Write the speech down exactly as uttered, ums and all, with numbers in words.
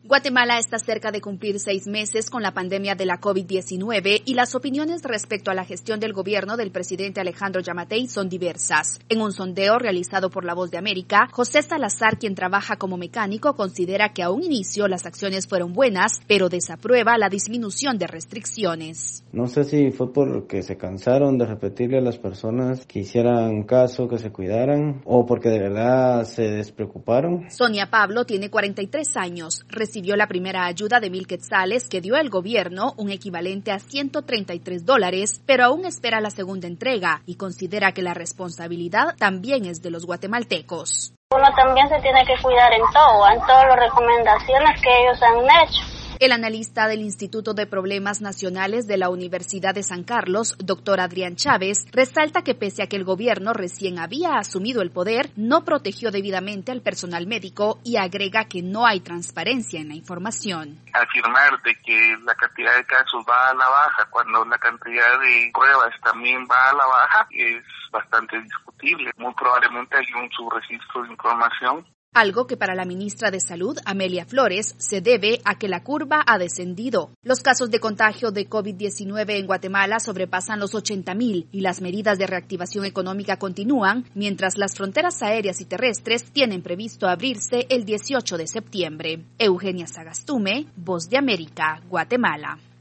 Guatemala está cerca de cumplir seis meses con la pandemia de la COVID diecinueve y las opiniones respecto a la gestión del gobierno del presidente Alejandro Yamatei son diversas. En un sondeo realizado por La Voz de América, José Salazar, quien trabaja como mecánico, considera que a un inicio las acciones fueron buenas, pero desaprueba la disminución de restricciones. No sé si fue porque se cansaron de repetirle a las personas que hicieran caso, que se cuidaran, o porque de verdad se despreocuparon. Sonia Pablo tiene cuarenta y tres años, recibió la primera ayuda de mil quetzales que dio el gobierno, un equivalente a ciento treinta y tres dólares, pero aún espera la segunda entrega y considera que la responsabilidad también es de los guatemaltecos. Uno también se tiene que cuidar en todo, en todas las recomendaciones que ellos han hecho. El analista del Instituto de Problemas Nacionales de la Universidad de San Carlos, doctor Adrián Chávez, resalta que pese a que el gobierno recién había asumido el poder, no protegió debidamente al personal médico y agrega que no hay transparencia en la información. Afirmar de que la cantidad de casos va a la baja cuando la cantidad de pruebas también va a la baja es bastante discutible. Muy probablemente hay un subregistro de información. Algo que para la ministra de Salud, Amelia Flores, se debe a que la curva ha descendido. Los casos de contagio de COVID diecinueve en Guatemala sobrepasan los ochenta mil y las medidas de reactivación económica continúan, mientras las fronteras aéreas y terrestres tienen previsto abrirse el dieciocho de septiembre. Eugenia Sagastume, Voz de América, Guatemala.